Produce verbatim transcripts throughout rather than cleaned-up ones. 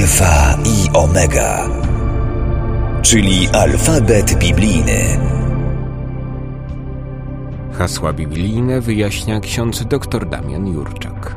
Alfa i Omega, czyli alfabet biblijny. Hasła biblijne wyjaśnia ksiądz dr Damian Jurczak.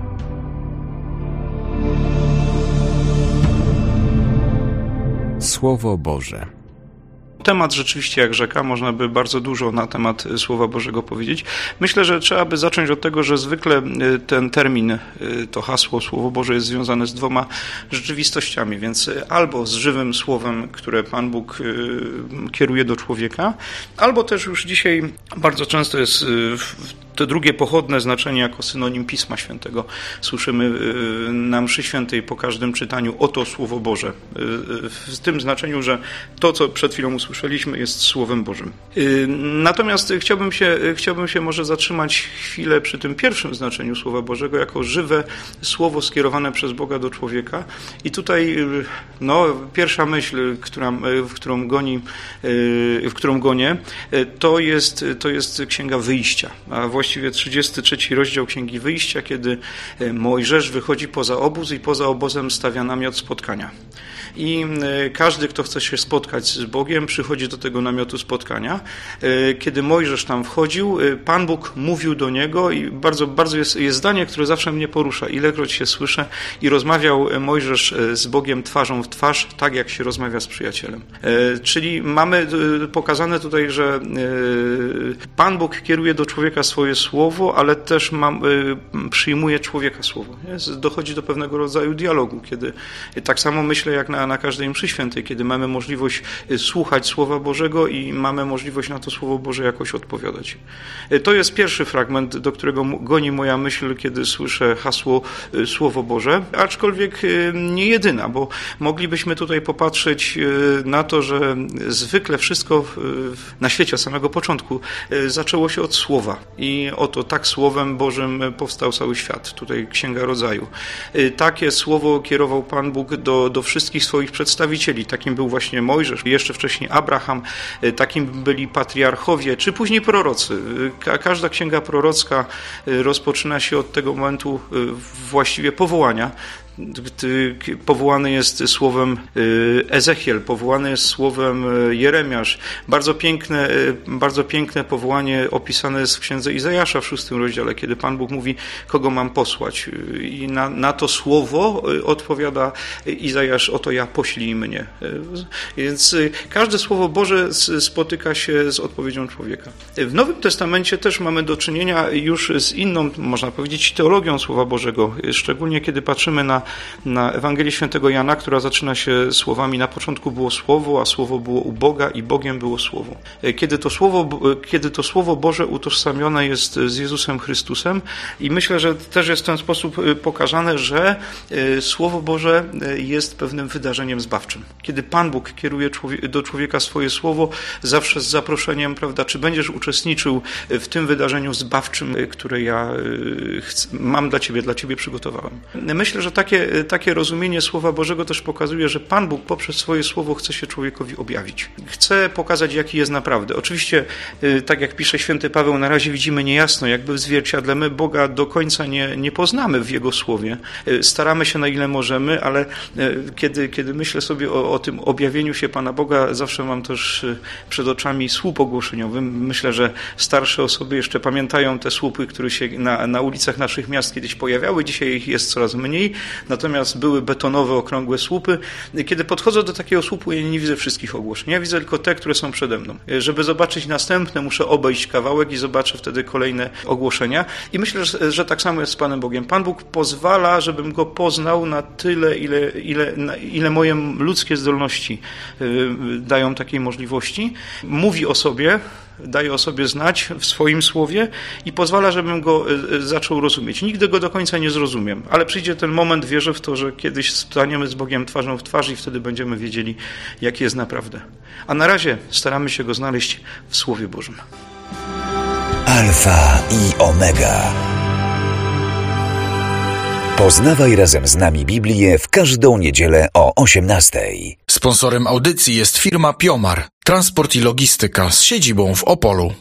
Słowo Boże. Temat rzeczywiście jak rzeka, można by bardzo dużo na temat Słowa Bożego powiedzieć. Myślę, że trzeba by zacząć od tego, że zwykle ten termin, to hasło Słowo Boże jest związane z dwoma rzeczywistościami, więc albo z żywym Słowem, które Pan Bóg kieruje do człowieka, albo też już dzisiaj bardzo często jest to drugie pochodne znaczenie jako synonim Pisma Świętego. Słyszymy na mszy świętej po każdym czytaniu oto Słowo Boże. W tym znaczeniu, że to, co przed chwilą usłyszeliśmy, jest Słowem Bożym. Natomiast chciałbym się, chciałbym się może zatrzymać chwilę przy tym pierwszym znaczeniu Słowa Bożego, jako żywe Słowo skierowane przez Boga do człowieka. I tutaj no, pierwsza myśl, która, w którą goni, w którą gonię, to jest, to jest Księga Wyjścia, a właściwie trzydziesty trzeci rozdział Księgi Wyjścia, kiedy Mojżesz wychodzi poza obóz i poza obozem stawia namiot spotkania. I każdy, kto chce się spotkać z Bogiem, przychodzi do tego namiotu spotkania. Kiedy Mojżesz tam wchodził, Pan Bóg mówił do niego i bardzo, bardzo jest, jest zdanie, które zawsze mnie porusza. Ilekroć się słyszę i rozmawiał Mojżesz z Bogiem twarzą w twarz, tak jak się rozmawia z przyjacielem. Czyli mamy pokazane tutaj, że Pan Bóg kieruje do człowieka swoje słowo, ale też mam, przyjmuje człowieka słowo. Nie? Dochodzi do pewnego rodzaju dialogu, kiedy tak samo myślę jak na, na każdej mszy świętej, kiedy mamy możliwość słuchać Słowa Bożego i mamy możliwość na to Słowo Boże jakoś odpowiadać. To jest pierwszy fragment, do którego goni moja myśl, kiedy słyszę hasło Słowo Boże, aczkolwiek nie jedyna, bo moglibyśmy tutaj popatrzeć na to, że zwykle wszystko na świecie od samego początku zaczęło się od Słowa i oto tak Słowem Bożym powstał cały świat. Tutaj Księga Rodzaju. Takie słowo kierował Pan Bóg do, do wszystkich swoich przedstawicieli. Takim był właśnie Mojżesz, jeszcze wcześniej Abraham, takim byli patriarchowie, czy później prorocy. Każda księga prorocka rozpoczyna się od tego momentu właściwie powołania. Powołany jest słowem Ezechiel, powołany jest słowem Jeremiasz. Bardzo piękne, bardzo piękne powołanie opisane jest w księdze Izajasza w szóstym rozdziale, kiedy Pan Bóg mówi, kogo mam posłać. I na, na to słowo odpowiada Izajasz, oto ja, poślij mnie. Więc każde słowo Boże spotyka się z odpowiedzią człowieka. W Nowym Testamencie też mamy do czynienia już z inną, można powiedzieć, teologią Słowa Bożego, szczególnie kiedy patrzymy na na Ewangelię Świętego Jana, która zaczyna się słowami: na początku było Słowo, a Słowo było u Boga i Bogiem było Słowo. Kiedy to Słowo, kiedy to Słowo Boże utożsamione jest z Jezusem Chrystusem i myślę, że też jest w ten sposób pokazane, że Słowo Boże jest pewnym wydarzeniem zbawczym. Kiedy Pan Bóg kieruje do człowieka swoje Słowo, zawsze z zaproszeniem, prawda, czy będziesz uczestniczył w tym wydarzeniu zbawczym, które ja mam dla Ciebie, dla Ciebie przygotowałem. Myślę, że takie Takie rozumienie Słowa Bożego też pokazuje, że Pan Bóg poprzez swoje Słowo chce się człowiekowi objawić. Chce pokazać, jaki jest naprawdę. Oczywiście, tak jak pisze święty Paweł, na razie widzimy niejasno, jakby w zwierciadle. My Boga do końca nie, nie poznamy w Jego Słowie. Staramy się na ile możemy, ale kiedy, kiedy myślę sobie o, o tym objawieniu się Pana Boga, zawsze mam też przed oczami słup ogłoszeniowy. Myślę, że starsze osoby jeszcze pamiętają te słupy, które się na, na ulicach naszych miast kiedyś pojawiały. Dzisiaj ich jest coraz mniej. Natomiast były betonowe, okrągłe słupy. Kiedy podchodzę do takiego słupu, ja nie widzę wszystkich ogłoszeń. Ja widzę tylko te, które są przede mną. Żeby zobaczyć następne, muszę obejść kawałek i zobaczę wtedy kolejne ogłoszenia. I myślę, że, że tak samo jest z Panem Bogiem. Pan Bóg pozwala, żebym Go poznał na tyle, ile, ile, na ile moje ludzkie zdolności dają takiej możliwości. Mówi o sobie, daje o sobie znać w swoim słowie i pozwala, żebym go zaczął rozumieć. Nigdy go do końca nie zrozumiem, ale przyjdzie ten moment, wierzę w to, że kiedyś staniemy z Bogiem twarzą w twarz i wtedy będziemy wiedzieli, jaki jest naprawdę. A na razie staramy się go znaleźć w Słowie Bożym. Alfa i Omega. Poznawaj razem z nami Biblię w każdą niedzielę o osiemnastej. Sponsorem audycji jest firma Piomar, transport i logistyka z siedzibą w Opolu.